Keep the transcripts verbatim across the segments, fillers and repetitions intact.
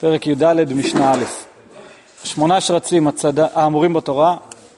פרק י"ד משנה א'. שמונה שרצים הצד... האמורים בתורה,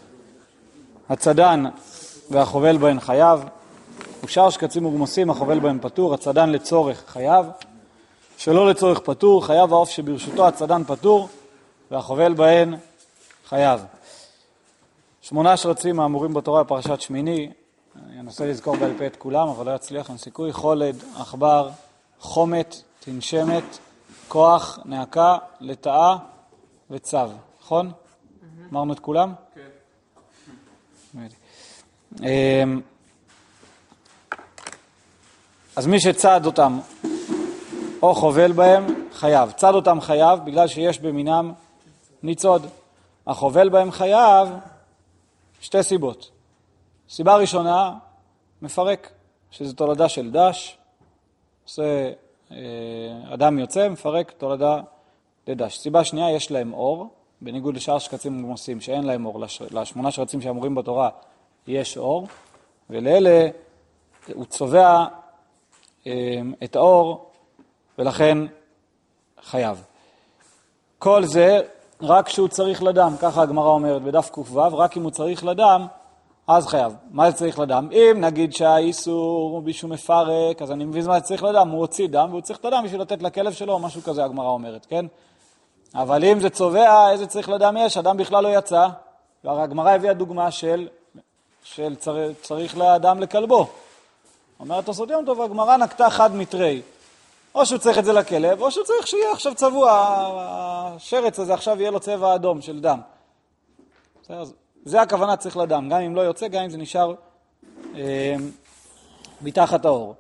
הצדן והחובל בהן חייב, ושאר שקצים וגמוסים החובל בהן פטור, הצדן לצורך חייב, שלא לצורך פטור, חייב העוף שברשותו הצדן פטור, והחובל בהן חייב. שמונה שרצים האמורים בתורה בפרשת שמיני, אני אנסה לזכור בעל פה את כולם, אבל לא יצליח, אין סיכוי, חולד, עכבר, חומת, תנשמת, כוח, נעקה, לטאה וצו. נכון? אמרנו את כולם? כן. אז מי שצד אותם או חובל בהם חייב. צד אותם חייב בגלל שיש במינם ניצוד. החובל בהם חייב שתי סיבות. סיבה ראשונה, מפרק, שזה תולדה של דש. עושה אדם יוצא, מפרק תולדה לדש. סיבה שנייה, יש להם אור, בניגוד לשאר שקצים וגמוסים שאין להם אור. לשמונה שרצים שאמורים בתורה יש אור, ולאלה הוא צובע את האור, ולכן חייב. כל זה רק כשהוא צריך לדם, ככה הגמרא אומרת בדף ק"ו, רק אם הוא צריך לדם, אז חייב. מה זה צריך לדם? אם נגיד שהאיסור מישהו מפרק, אז אני מבין מה זה צריך לדם, הוא הוציא דם, והוא צריך את הדם בשביל לתת לכלב שלו, משהו כזה הגמרא אומרת, כן? אבל אם זה צובע, איזה צריך לדם יש? אדם בכלל לא יצא, והגמרא הביאה דוגמה של, של צר, צריך לאדם לכלבו. אומרת עושות יום טוב, הגמרא נקטה חד מטרי. או שהוא צריך את זה לכלב, או שהוא צריך שיהיה עכשיו צבוע, השרץ הזה עכשיו יהיה לו צבע אדום של דם. אז זה הכוונה צריך לדם, גם אם לא יוצא, גם אם זה נשאר אה, מתחת האור.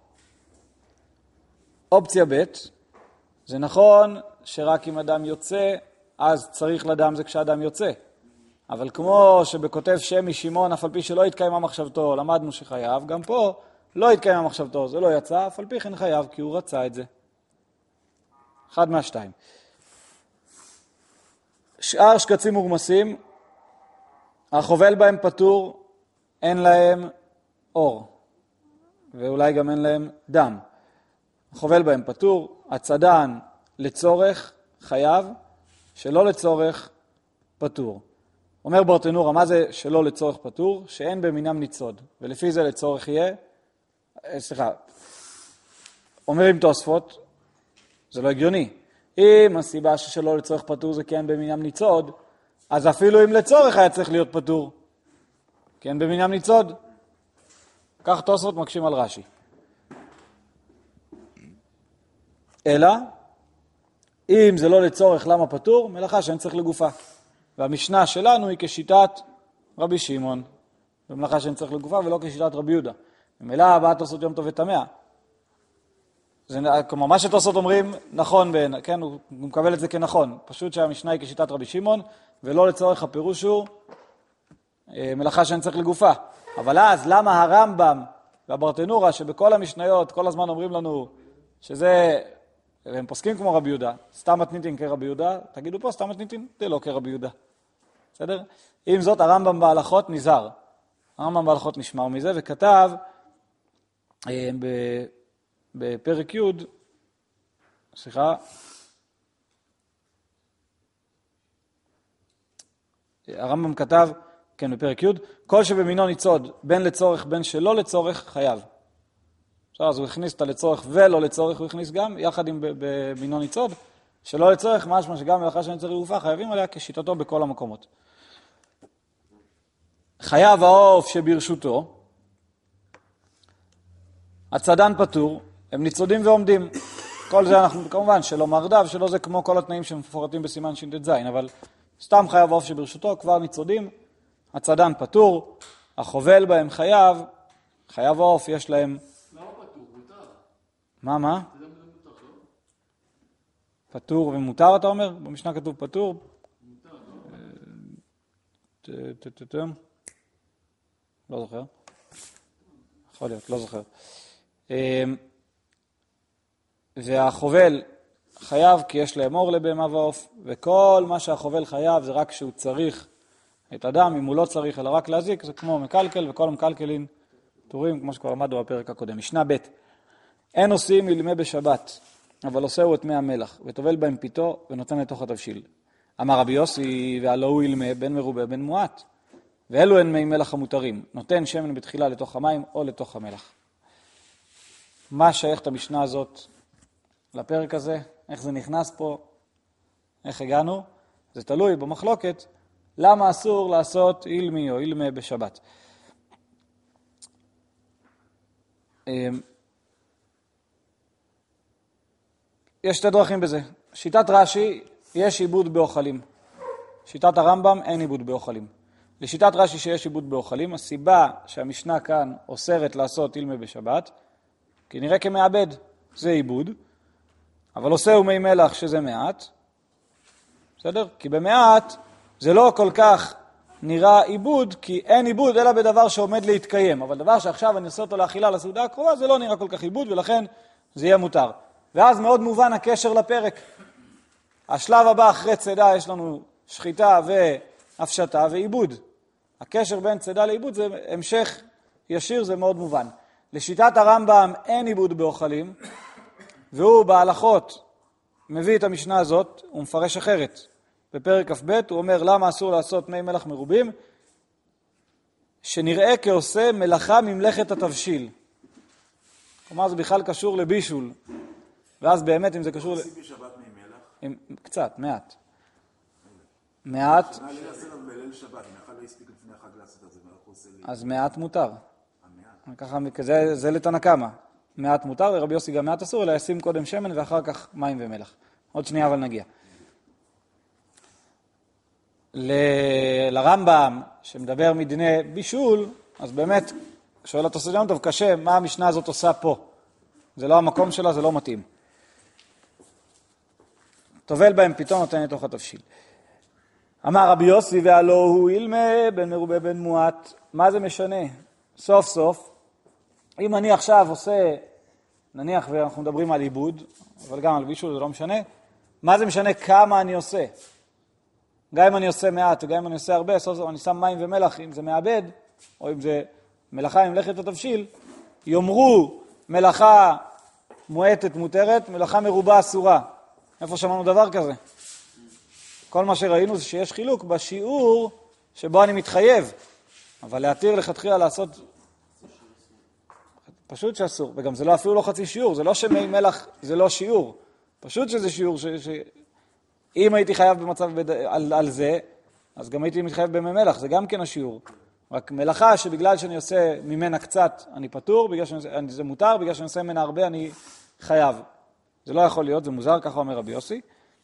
אופציה ב', זה נכון שרק אם אדם יוצא, אז צריך לדם זה כשאדם יוצא. אבל כמו שבכותב שם משמעון, אף על פי שלא התקיימה מחשבתו, למדנו שחייב, גם פה לא התקיימה מחשבתו, זה לא יצא, אף על פי כן חייב, כי הוא רצה את זה. אחד מהשתיים. שאר שקצים וגמסים, החובל בהם פטור, אין להם אור, ואולי גם אין להם דם. החובל בהם פטור, הצדן לצורך חייב, שלא לצורך פטור. אומר ברטנורה, מה זה שלא לצורך פטור? שאין במינם ניצוד, ולפי זה לצורך יהיה, סליחה, אומרים תוספות, זה לא הגיוני. אם הסיבה ששלא לצורך פטור זה כי אין במינם ניצוד, אז אפילו אם לצורך היה צריך להיות פטור, כי אין במינם ניצוד. כך תוספות מקשים על רש"י. אלא, אם זה לא לצורך, למה פטור? מלאכה שאין צריך לגופה. והמשנה שלנו היא כשיטת רבי שמעון, במלאכה שאין צריך לגופה ולא כשיטת רבי יהודה. במילא הבאה תוספות יום טוב וטמא. זה, כלומר, מה שתוספות אומרים נכון, בין, כן, הוא מקבל את זה כנכון. פשוט שהמשנה היא כשיטת רבי שמעון, ולא לצורך הפירוש הוא מלאכה שאין צריך לגופה. אבל אז למה הרמב"ם והברטנורה שבכל המשניות כל הזמן אומרים לנו שזה, הם פוסקים כמו רבי יהודה, סתם מתניתין כרבי יהודה, תגידו פה סתם מתניתין, זה לא כרבי יהודה. בסדר? עם זאת הרמב"ם בהלכות נזהר. הרמב"ם בהלכות נשמר מזה וכתב בפרק י', סליחה, הרמב"ם כתב, כן, בפרק י', כל שבמינו ניצוד, בין לצורך, בין שלא לצורך, חייב. עכשיו, אז הוא הכניס את הלצורך ולא לצורך, הוא הכניס גם, יחד עם במינו ניצוד, שלא לצורך, משמע שגם מלאכה שאני צריך לגופה, חייבים עליה כשיטתו בכל המקומות. חייב העוף שברשותו, הצדן פטור, הם ניצודים ועומדים. כל זה אנחנו, כמובן, שלא מרדב, שלא זה כמו כל התנאים שמפורטים בסימן ש"ט זין, אבל סתם חייב העוף שברשותו, כבר ניצודים, הצדן פטור, החובל בהם חייב, חייב העוף יש להם... למה פטור? מותר. מה, מה? זה גם מותר, לא? פטור ומותר, אתה אומר? במשנה כתוב פטור? מותר, לא? לא זוכר. יכול להיות, לא זוכר. והחובל חייב כי יש להם אור לבהמה ועוף, וכל מה שהחובל חייב זה רק כשהוא צריך את הדם, אם הוא לא צריך אלא רק להזיק, זה כמו מקלקל, וכל המקלקלין פטורים, כמו שכבר למדנו בפרק הקודם. משנה ב' אין עושים מלמי בשבת, אבל עושהו את מי המלח, וטובל בהם פיתו, ונותן לתוך התבשיל. אמר רבי יוסי, והלא הוא ילמה בין מרובה בין מועט. ואלו הן מי מלח המותרים, נותן שמן בתחילה לתוך המים או לתוך המלח. מה שייך את המשנה הזאת לפרק הזה? איך זה נכנס פה? איך הגענו? זה תלוי במחלוקת. למה אסור לעשות אילמי או אילמה בשבת? יש שתי דרכים בזה. שיטת רש"י, יש עיבוד באוכלים. שיטת הרמב"ם, אין עיבוד באוכלים. לשיטת רש"י שיש עיבוד באוכלים, הסיבה שהמשנה כאן אוסרת לעשות אילמה בשבת, כי נראה כמעבד, זה עיבוד, אבל עושהו מי מלח שזה מעט, בסדר? כי במעט זה לא כל כך נראה עיבוד, כי אין עיבוד אלא בדבר שעומד להתקיים, אבל דבר שעכשיו אני עושה אותו לאכילה לסעודה הקרובה, זה לא נראה כל כך עיבוד, ולכן זה יהיה מותר. ואז מאוד מובן הקשר לפרק. השלב הבא אחרי צידה יש לנו שחיטה והפשטה ועיבוד. הקשר בין צידה לעיבוד זה המשך ישיר, זה מאוד מובן. לשיטת הרמב"ם אין עיבוד באוכלים, והוא בהלכות מביא את המשנה הזאת, הוא מפרש אחרת. בפרק כ"ב הוא אומר למה אסור לעשות מי מלח מרובים, שנראה כעושה מלאכה ממלאכת התבשיל. כלומר זה בכלל קשור לבישול. ואז באמת אם זה קשור... עושים בשבת מי מלח? עם... קצת, מעט. מעט. שנה ליל עשר בליל שבת, אם אחד לא הספיק לפני החג לעשות את זה, מה הוא עושה לי? אז מעט מותר. המעט. ככה, זה, זה לתנא קמא. מעט מותר, לרבי יוסי גם מעט אסור, אלא ישים קודם שמן ואחר כך מים ומלח. עוד שנייה אבל נגיע. ל... לרמב"ם, שמדבר מדיני בישול, אז באמת, שואל התוספות יום טוב, קשה, מה המשנה הזאת עושה פה? זה לא המקום שלה, זה לא מתאים. טובל בהם פתאום נותן לתוך התבשיל. אמר רבי יוסי, והלא הוא ילמה בין מרובה בין מועט. מה זה משנה? סוף סוף, אם אני עכשיו עושה, נניח ואנחנו מדברים על עיבוד, אבל גם על בישול זה לא משנה, מה זה משנה כמה אני עושה? גם אם אני עושה מעט, גם אם אני עושה הרבה, סוף סוף אני שם מים ומלח, אם זה מעבד, או אם זה מלאכה עם מלאכת התבשיל, יאמרו מלאכה מועטת מותרת, מלאכה מרובה אסורה. איפה שמענו דבר כזה? כל מה שראינו זה שיש חילוק בשיעור שבו אני מתחייב, אבל להתיר לכתחילה לעשות פשוט שאסור, וגם זה לא אפילו לא חצי שיעור, זה לא שמי מלח זה לא שיעור, פשוט שזה שיעור ש... ש... אם הייתי חייב במצב בד... על, על זה, אז גם הייתי מתחייב במי מלח, זה גם כן השיעור. רק מלאכה שבגלל שאני עושה ממנה קצת אני פטור, בגלל שאני... זה מותר, בגלל שאני עושה ממנה הרבה אני חייב. זה לא יכול להיות, זה מוזר, ככה אומר רבי יוסי.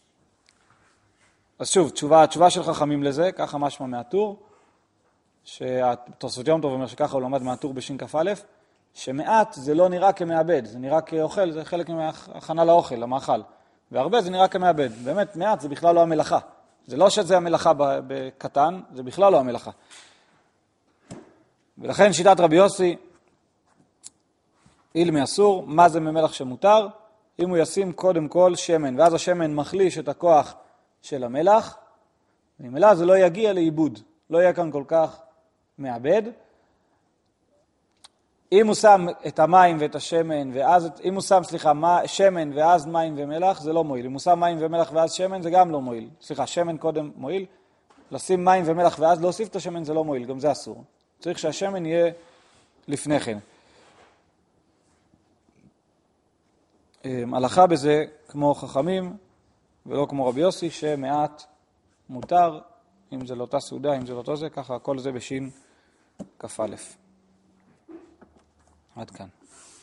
אז שוב, תשובה, התשובה של חכמים לזה, ככה משמע מהטור, שהתוספות יום טוב אומר שככה הוא לומד מהטור בשין כף א', שמעט זה לא נראה כמעבד, זה נראה כאוכל, זה חלק מהכנה לאוכל, למאכל. והרבה זה נראה כמעבד. באמת, מעט זה בכלל לא המלאכה. זה לא שזה המלאכה בקטן, זה בכלל לא המלאכה. ולכן שיטת רבי יוסי, אילמי אסור, מה זה ממלח שמותר? אם הוא ישים קודם כל שמן, ואז השמן מחליש את הכוח של המלח, וממילא זה לא יגיע לאיבוד, לא יהיה כאן כל כך מעבד. אם הוא שם את המים ואת השמן, ואז, אם הוא שם, סליחה, שמן ואז מים ומלח, זה לא מועיל. אם הוא שם מים ומלח ואז שמן, זה גם לא מועיל. סליחה, שמן קודם מועיל. לשים מים ומלח ואז להוסיף את השמן, זה לא מועיל, גם זה אסור. צריך שהשמן יהיה לפני כן. הלכה בזה כמו חכמים, ולא כמו רבי יוסי, שמעט מותר, אם זה לא אותה סעודה, אם זה לא אותו זה, ככה כל זה בשין כף א'. עד כאן.